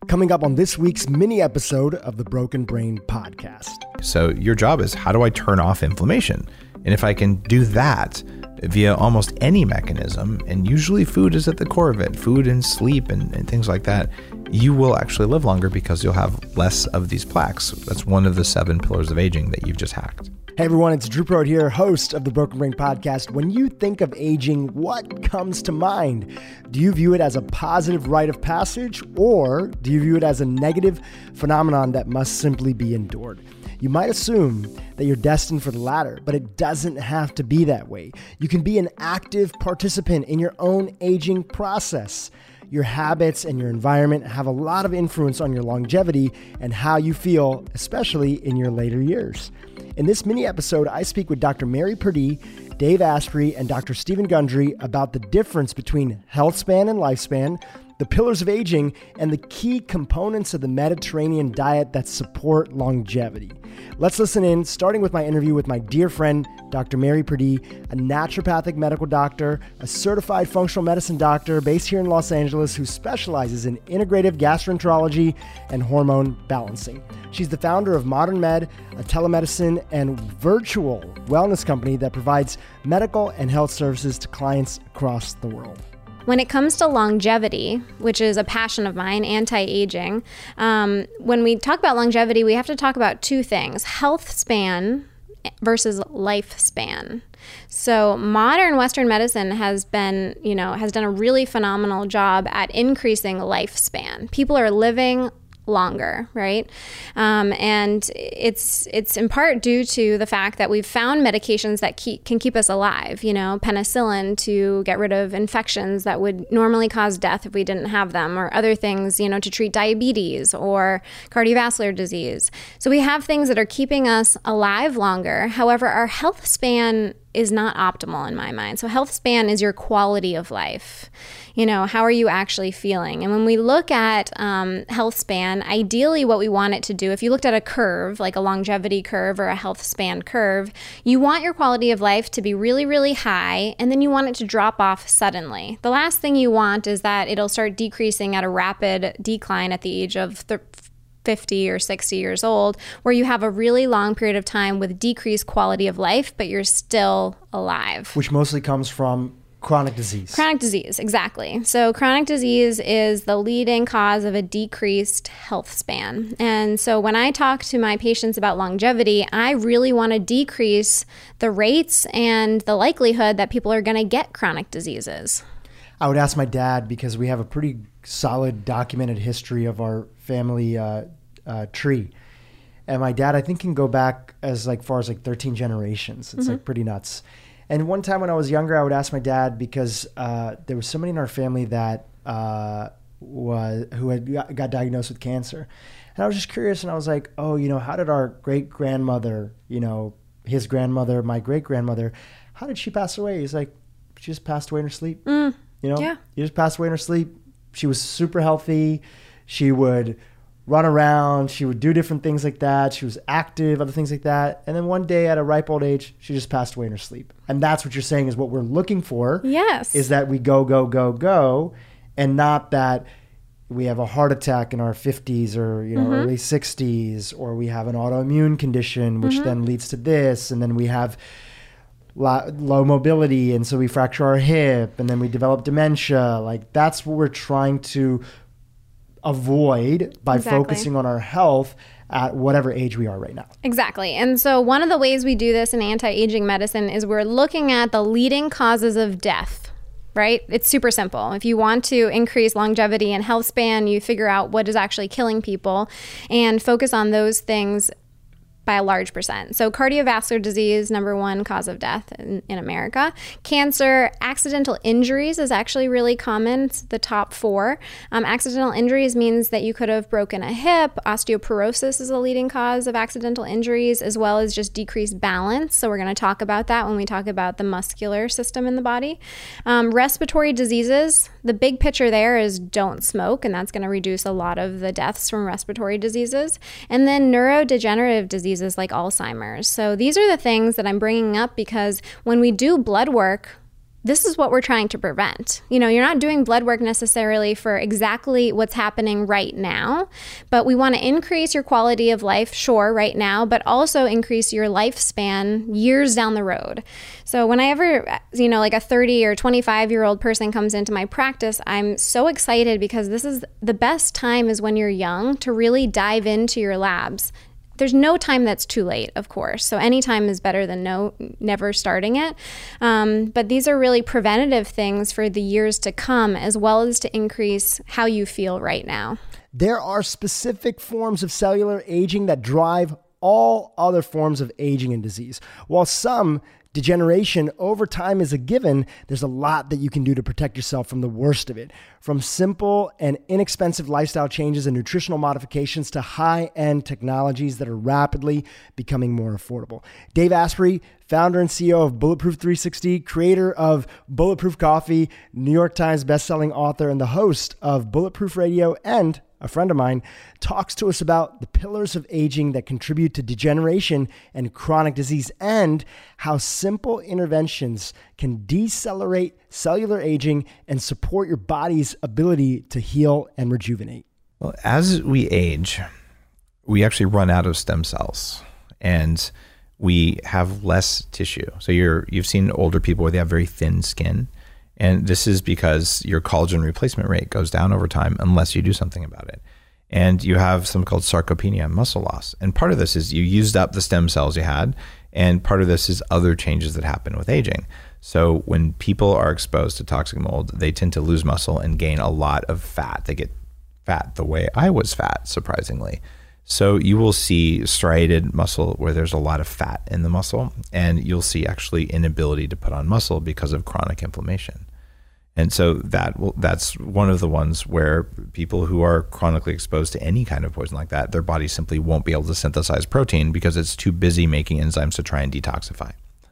Coming up on this week's mini episode of the Broken Brain Podcast. So your job is, how do I turn off inflammation? And if I can do that via almost any mechanism, and usually food is at the core of it, food and sleep and things like that, you will actually live longer because you'll have less of these plaques. That's one of the 7 pillars of aging that you've just hacked. Hey everyone, it's Drew Prode here, host of the Broken Brain Podcast. When you think of aging, what comes to mind? Do you view it as a positive rite of passage, or do you view it as a negative phenomenon that must simply be endured? You might assume that you're destined for the latter, but it doesn't have to be that way. You can be an active participant in your own aging process. Your habits and your environment have a lot of influence on your longevity and how you feel, especially in your later years. In this mini episode, I speak with Dr. Mary Purdie, Dave Asprey, and Dr. Stephen Gundry about the difference between health span and lifespan, the pillars of aging, and the key components of the Mediterranean diet that support longevity. Let's listen in, starting with my interview with my dear friend, Dr. Mary Purdie, a naturopathic medical doctor, a certified functional medicine doctor based here in Los Angeles who specializes in integrative gastroenterology and hormone balancing. She's the founder of Modern Med, a telemedicine and virtual wellness company that provides medical and health services to clients across the world. When it comes to longevity, which is a passion of mine, anti-aging, when we talk about longevity, we have to talk about 2 things: health span versus lifespan. So modern Western medicine has done a really phenomenal job at increasing lifespan. People are living longer, right? And it's in part due to the fact that we've found medications that can keep us alive, penicillin to get rid of infections that would normally cause death if we didn't have them, or other things, to treat diabetes or cardiovascular disease. So we have things that are keeping us alive longer. However, our health span is not optimal in my mind. So health span is your quality of life. How are you actually feeling? And when we look at health span, ideally what we want it to do, if you looked at a curve, like a longevity curve or a health span curve, you want your quality of life to be really, really high, and then you want it to drop off suddenly. The last thing you want is that it'll start decreasing at a rapid decline at the age of 50 or 60 years old, where you have a really long period of time with decreased quality of life, but you're still alive. Which mostly comes from chronic disease. Chronic disease, exactly. So chronic disease is the leading cause of a decreased health span. And so when I talk to my patients about longevity, I really want to decrease the rates and the likelihood that people are going to get chronic diseases. I would ask my dad, because we have a pretty solid documented history of our family tree. And my dad, I think, can go back as far as 13 generations. It's pretty nuts. And one time when I was younger, I would ask my dad, because there was somebody in our family that who had got diagnosed with cancer. And I was just curious, and I was like, how did our great-grandmother, his grandmother, my great-grandmother, how did she pass away? He's like, she just passed away in her sleep. Yeah. She just passed away in her sleep. She was super healthy. She would run around. She would do different things like that. She was active, other things like that. And then one day at a ripe old age, she just passed away in her sleep. And that's what you're saying is what we're looking for. Yes. Is that we go, and not that we have a heart attack in our 50s or early 60s, or we have an autoimmune condition, which then leads to this. And then we have low mobility, and so we fracture our hip, and then we develop dementia. That's what we're trying to avoid by focusing on our health at whatever age we are right now. Exactly. And so one of the ways we do this in anti-aging medicine is we're looking at the leading causes of death, right? It's super simple. If you want to increase longevity and health span, you figure out what is actually killing people and focus on those things by a large percent. So cardiovascular disease, number 1 cause of death in America. Cancer, accidental injuries is actually really common. It's the top 4. Accidental injuries means that you could have broken a hip. Osteoporosis is a leading cause of accidental injuries, as well as just decreased balance. So we're going to talk about that when we talk about the muscular system in the body. Respiratory diseases, the big picture there is don't smoke, and that's going to reduce a lot of the deaths from respiratory diseases. And then neurodegenerative diseases like Alzheimer's. So these are the things that I'm bringing up because when we do blood work, this is what we're trying to prevent. You're not doing blood work necessarily for exactly what's happening right now, but we want to increase your quality of life, sure, right now, but also increase your lifespan years down the road. So whenever, like a 30 or 25-year-old person comes into my practice, I'm so excited because this is the best time is when you're young to really dive into your labs. There's no time that's too late, of course. So any time is better than never starting it. But these are really preventative things for the years to come, as well as to increase how you feel right now. There are specific forms of cellular aging that drive all other forms of aging and disease. While some degeneration over time is a given, there's a lot that you can do to protect yourself from the worst of it. From simple and inexpensive lifestyle changes and nutritional modifications to high-end technologies that are rapidly becoming more affordable. Dave Asprey, founder and CEO of Bulletproof 360, creator of Bulletproof Coffee, New York Times bestselling author, and the host of Bulletproof Radio, and a friend of mine, talks to us about the pillars of aging that contribute to degeneration and chronic disease and how simple interventions can decelerate cellular aging and support your body's ability to heal and rejuvenate. Well, as we age, we actually run out of stem cells and we have less tissue. So you've seen older people where they have very thin skin. And this is because your collagen replacement rate goes down over time unless you do something about it. And you have something called sarcopenia, muscle loss. And part of this is you used up the stem cells you had, and part of this is other changes that happen with aging. So when people are exposed to toxic mold, they tend to lose muscle and gain a lot of fat. They get fat the way I was fat, surprisingly. So you will see striated muscle where there's a lot of fat in the muscle, and you'll see actually inability to put on muscle because of chronic inflammation. And so that's one of the ones where people who are chronically exposed to any kind of poison like that, their body simply won't be able to synthesize protein because it's too busy making enzymes to try and detoxify.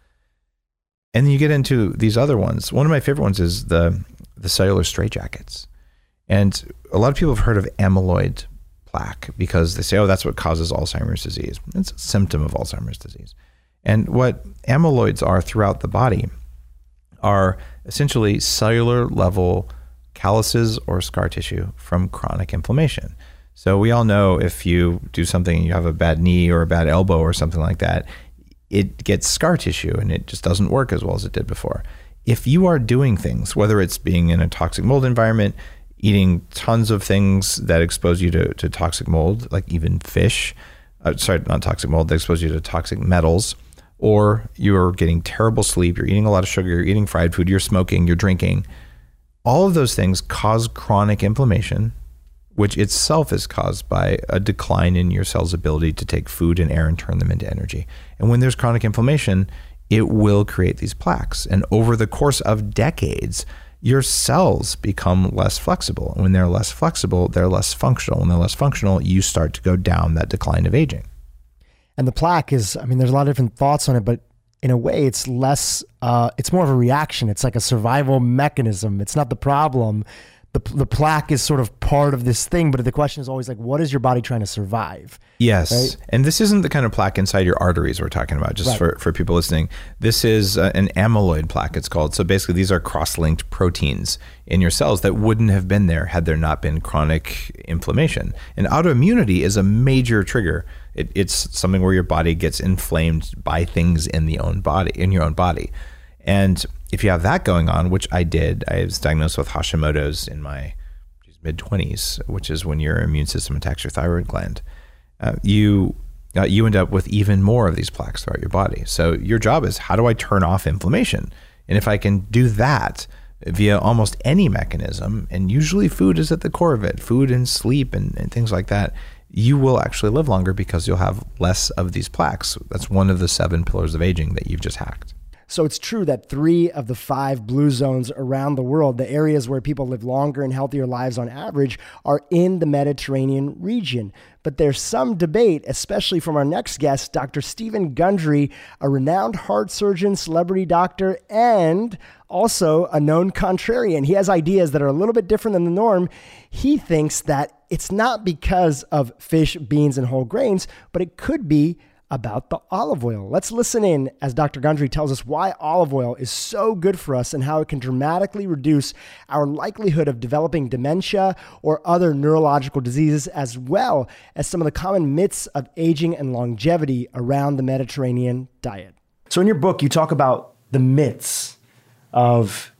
And then you get into these other ones. One of my favorite ones is the cellular straitjackets. And a lot of people have heard of amyloid plaque because they say, oh, that's what causes Alzheimer's disease. It's a symptom of Alzheimer's disease. And what amyloids are throughout the body are essentially cellular level calluses or scar tissue from chronic inflammation. So we all know if you do something, you have a bad knee or a bad elbow or something like that, it gets scar tissue and it just doesn't work as well as it did before. If you are doing things, whether it's being in a toxic mold environment, eating tons of things that expose you to toxic mold, like even fish, not toxic mold, that expose you to toxic metals, or you're getting terrible sleep, you're eating a lot of sugar, you're eating fried food, you're smoking, you're drinking, all of those things cause chronic inflammation, which itself is caused by a decline in your cell's ability to take food and air and turn them into energy. And when there's chronic inflammation, it will create these plaques. And over the course of decades, your cells become less flexible. And when they're less flexible, they're less functional. When they're less functional, you start to go down that decline of aging. And the plaque is, there's a lot of different thoughts on it, but in a way it's less, it's more of a reaction. It's like a survival mechanism. It's not the problem. The plaque is sort of part of this thing, but the question is always like, what is your body trying to survive? Yes. Right? And this isn't the kind of plaque inside your arteries we're talking about, just right. for people listening. This is an amyloid plaque, it's called. So basically these are cross-linked proteins in your cells that wouldn't have been there had there not been chronic inflammation. And autoimmunity is a major trigger. It's something where your body gets inflamed by things in your own body. And if you have that going on, which I did, I was diagnosed with Hashimoto's in my mid-20s, which is when your immune system attacks your thyroid gland. You end up with even more of these plaques throughout your body. So your job is, how do I turn off inflammation? And if I can do that via almost any mechanism, and usually food is at the core of it, food and sleep and things like that, you will actually live longer because you'll have less of these plaques. That's one of the 7 pillars of aging that you've just hacked. So it's true that 3 of the 5 blue zones around the world, the areas where people live longer and healthier lives on average, are in the Mediterranean region. But there's some debate, especially from our next guest, Dr. Stephen Gundry, a renowned heart surgeon, celebrity doctor, and also a known contrarian. He has ideas that are a little bit different than the norm. He thinks that it's not because of fish, beans, and whole grains, but it could be about the olive oil. Let's listen in as Dr. Gundry tells us why olive oil is so good for us and how it can dramatically reduce our likelihood of developing dementia or other neurological diseases, as well as some of the common myths of aging and longevity around the Mediterranean diet. So in your book, you talk about the myths of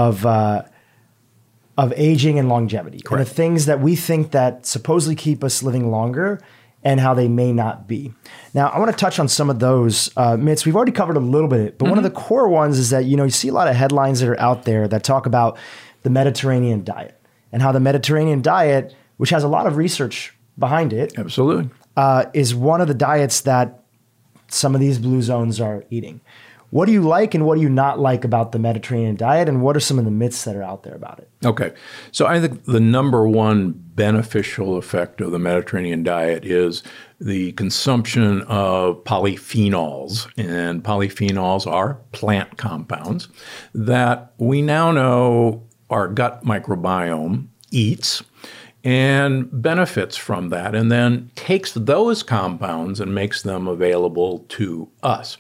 aging and longevity. Correct. And the things that we think that supposedly keep us living longer and how they may not be. Now, I want to touch on some of those myths. We've already covered a little bit, but one of the core ones is that, you see a lot of headlines that are out there that talk about the Mediterranean diet and how the Mediterranean diet, which has a lot of research behind it, absolutely, is one of the diets that some of these blue zones are eating. What do you like and what do you not like about the Mediterranean diet, and what are some of the myths that are out there about it? Okay. So I think the number one beneficial effect of the Mediterranean diet is the consumption of polyphenols. And polyphenols are plant compounds that we now know our gut microbiome eats and benefits from that, and then takes those compounds and makes them available to us.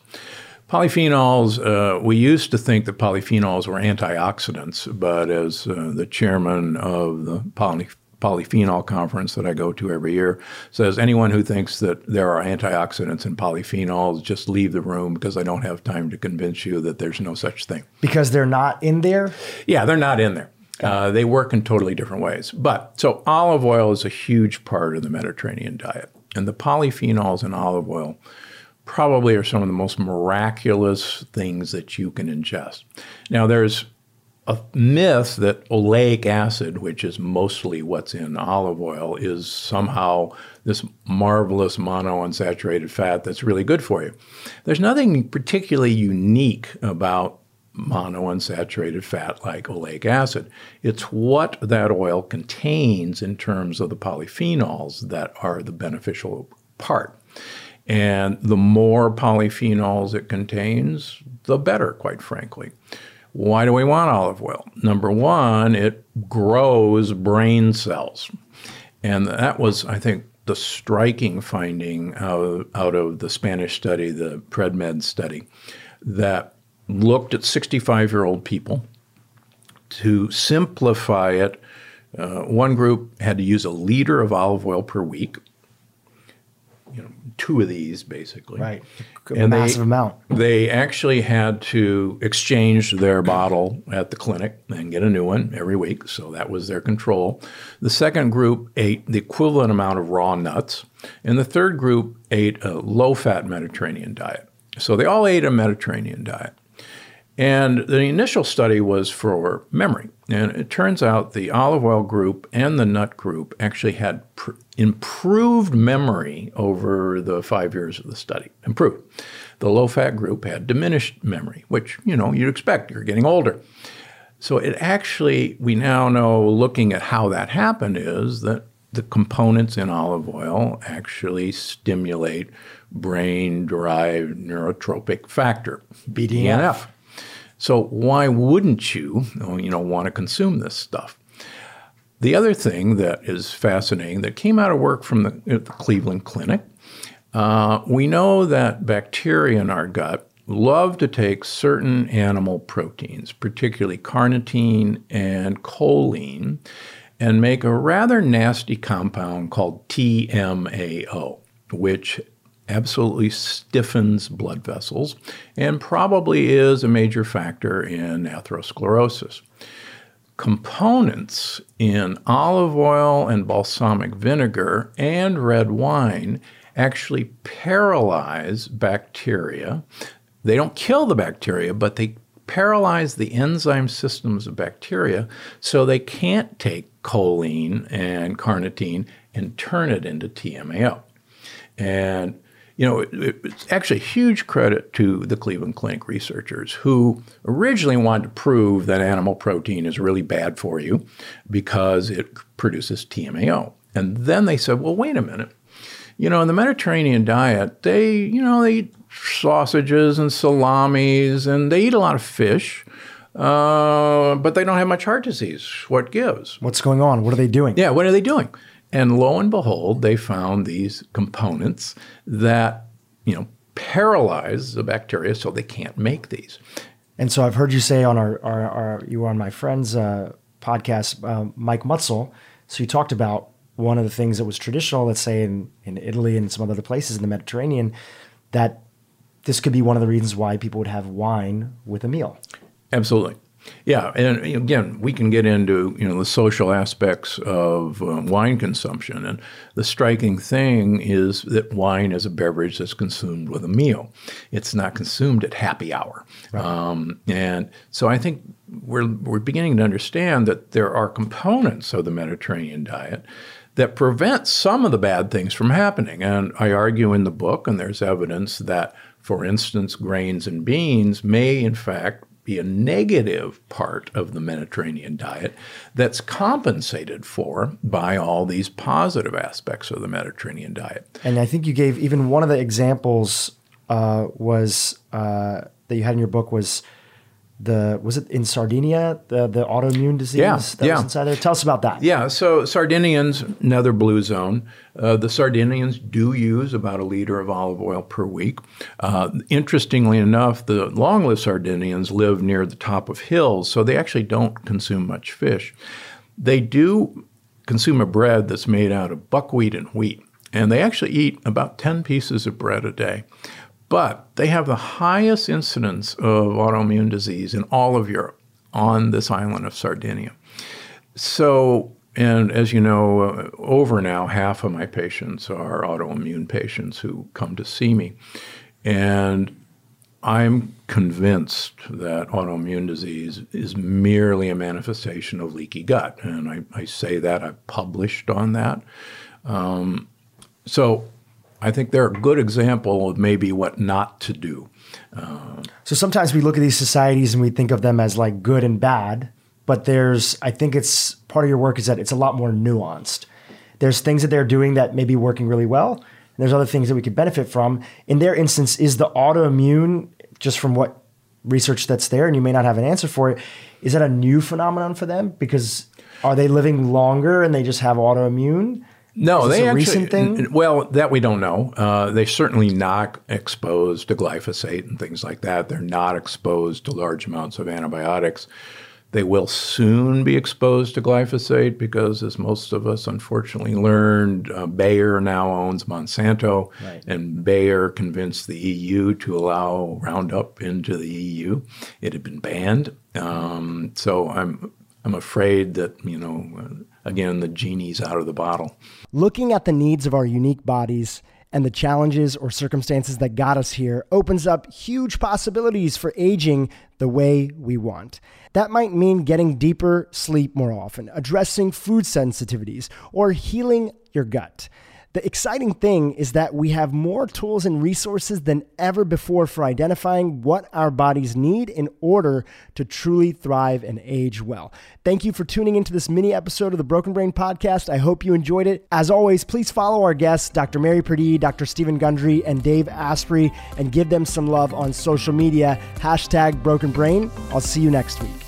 Polyphenols, we used to think that polyphenols were antioxidants, but as the chairman of the polyphenol conference that I go to every year says, anyone who thinks that there are antioxidants in polyphenols, just leave the room, because I don't have time to convince you that there's no such thing. Because they're not in there? Yeah, they're not in there. They work in totally different ways. So olive oil is a huge part of the Mediterranean diet. And the polyphenols in olive oil probably are some of the most miraculous things that you can ingest. Now, there's a myth that oleic acid, which is mostly what's in olive oil, is somehow this marvelous monounsaturated fat that's really good for you. There's nothing particularly unique about monounsaturated fat like oleic acid. It's what that oil contains in terms of the polyphenols that are the beneficial part. And the more polyphenols it contains, the better, quite frankly. Why do we want olive oil? Number one, it grows brain cells. And that was, I think, the striking finding out of the Spanish study, the PredMed study, that looked at 65-year-old people. To simplify it, one group had to use 1 liter of olive oil per week. 2 of these, basically. Right. A massive amount. They actually had to exchange their bottle at the clinic and get a new one every week, so that was their control. The second group ate the equivalent amount of raw nuts, and the third group ate a low-fat Mediterranean diet. So they all ate a Mediterranean diet. And the initial study was for memory. And it turns out the olive oil group and the nut group actually had improved memory over the 5 years of the study. Improved. The low-fat group had diminished memory, which, you'd expect. You're getting older. So it actually, we now know, looking at how that happened, is that the components in olive oil actually stimulate brain-derived neurotropic factor, BDNF. So why wouldn't you, want to consume this stuff? The other thing that is fascinating that came out of work from the Cleveland Clinic, we know that bacteria in our gut love to take certain animal proteins, particularly carnitine and choline, and make a rather nasty compound called TMAO, which absolutely stiffens blood vessels and probably is a major factor in atherosclerosis. Components in olive oil and balsamic vinegar and red wine actually paralyze bacteria. They don't kill the bacteria, but they paralyze the enzyme systems of bacteria so they can't take choline and carnitine and turn it into TMAO. And it's actually a huge credit to the Cleveland Clinic researchers who originally wanted to prove that animal protein is really bad for you because it produces TMAO. And then they said, well, wait a minute. In the Mediterranean diet, they eat sausages and salamis, and they eat a lot of fish, but they don't have much heart disease. What gives? What's going on? What are they doing? Yeah, what are they doing? And lo and behold, they found these components that paralyze the bacteria so they can't make these. And so I've heard you say on you were on my friend's podcast, Mike Mutzel. So you talked about one of the things that was traditional, let's say in Italy and some other places in the Mediterranean, that this could be one of the reasons why people would have wine with a meal. Absolutely. Yeah, and again, we can get into the social aspects of wine consumption, and the striking thing is that wine is a beverage that's consumed with a meal. It's not consumed at happy hour, right. And so I think we're beginning to understand that there are components of the Mediterranean diet that prevent some of the bad things from happening. And I argue in the book, and there's evidence that, for instance, grains and beans may in fact be a negative part of the Mediterranean diet that's compensated for by all these positive aspects of the Mediterranean diet. And I think you gave even one of the examples that you had in your book was it in Sardinia, the autoimmune disease that was inside there? Tell us about that. Yeah, so Sardinians, another blue zone. The Sardinians do use about 1 liter of olive oil per week. Interestingly enough, the long-lived Sardinians live near the top of hills, so they actually don't consume much fish. They do consume a bread that's made out of buckwheat and wheat, and they actually eat about 10 pieces of bread a day. But they have the highest incidence of autoimmune disease in all of Europe on this island of Sardinia. So, and as you know, over now, half of my patients are autoimmune patients who come to see me. And I'm convinced that autoimmune disease is merely a manifestation of leaky gut. And I say that, I've published on that. So I think they're a good example of maybe what not to do. So sometimes we look at these societies and we think of them as like good and bad, but I think it's part of your work is that it's a lot more nuanced. There's things that they're doing that may be working really well, and there's other things that we could benefit from. In their instance, is the autoimmune, just from what research that's there, and you may not have an answer for it, is that a new phenomenon for them? Because are they living longer and they just have autoimmune? No, they actually, recent thing? Well, that we don't know. They're certainly not exposed to glyphosate and things like that. They're not exposed to large amounts of antibiotics. They will soon be exposed to glyphosate because, as most of us unfortunately learned, Bayer now owns Monsanto, right. And Bayer convinced the EU to allow Roundup into the EU. It had been banned. So I'm afraid that, again, the genie's out of the bottle. Looking at the needs of our unique bodies and the challenges or circumstances that got us here opens up huge possibilities for aging the way we want. That might mean getting deeper sleep more often, addressing food sensitivities, or healing your gut. The exciting thing is that we have more tools and resources than ever before for identifying what our bodies need in order to truly thrive and age well. Thank you for tuning into this mini episode of the Broken Brain Podcast. I hope you enjoyed it. As always, please follow our guests, Dr. Mary Purdie, Dr. Stephen Gundry, and Dave Asprey, and give them some love on social media. #BrokenBrain. I'll see you next week.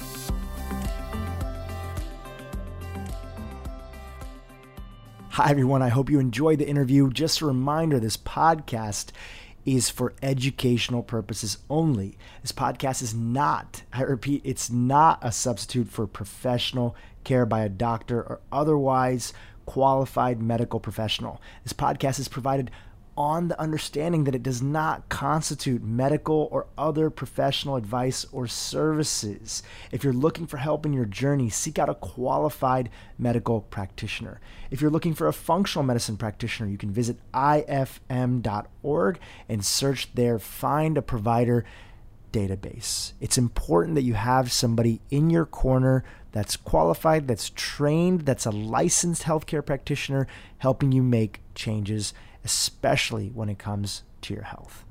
Hi, everyone. I hope you enjoyed the interview. Just a reminder, this podcast is for educational purposes only. This podcast is not, I repeat, it's not a substitute for professional care by a doctor or otherwise qualified medical professional. This podcast is provided on the understanding that it does not constitute medical or other professional advice or services. If you're looking for help in your journey, seek out a qualified medical practitioner. If you're looking for a functional medicine practitioner, you can visit ifm.org and search their Find a Provider database. It's important that you have somebody in your corner that's qualified, that's trained, that's a licensed healthcare practitioner helping you make changes, especially when it comes to your health.